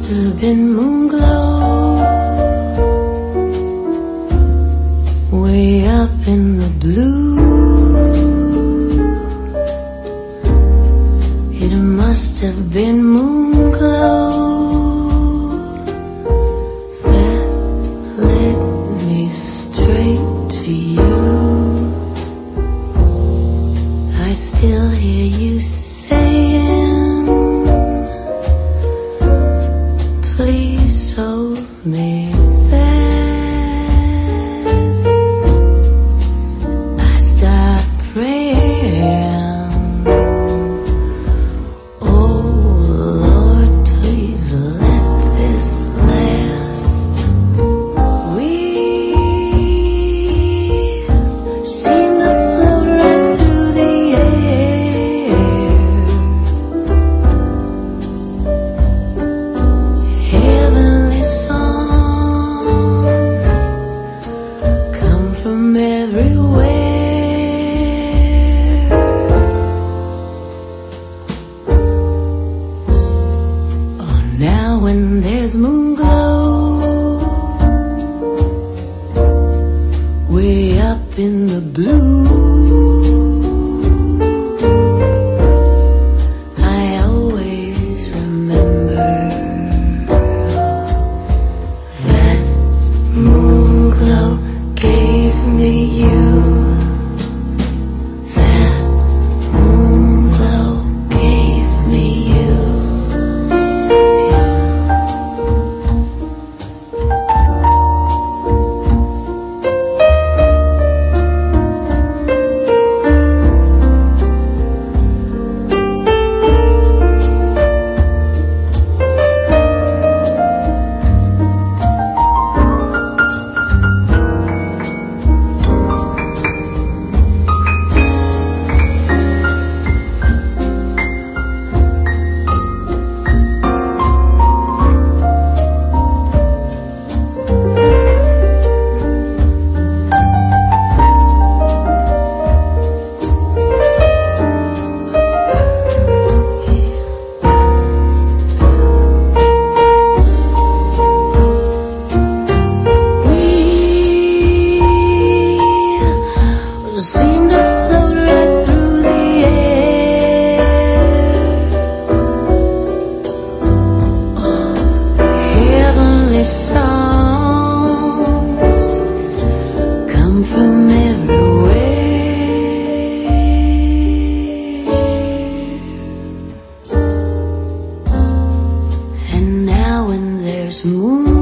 have been moon glow, way up in the blue. It must have been moon glow that led me straight to you. I still hear you saying, please hold me fast. I start praying, oh Lord, please let this last. We seem to float right through the air. Heavenly songs come from everywhere. Oh, now when there's moon glow, way up in the blue, I always remember that moon glow gave me you. That moon glow gave me you. Seem to float right through the air. Oh, heavenly songs come from everywhere. And now when there's moon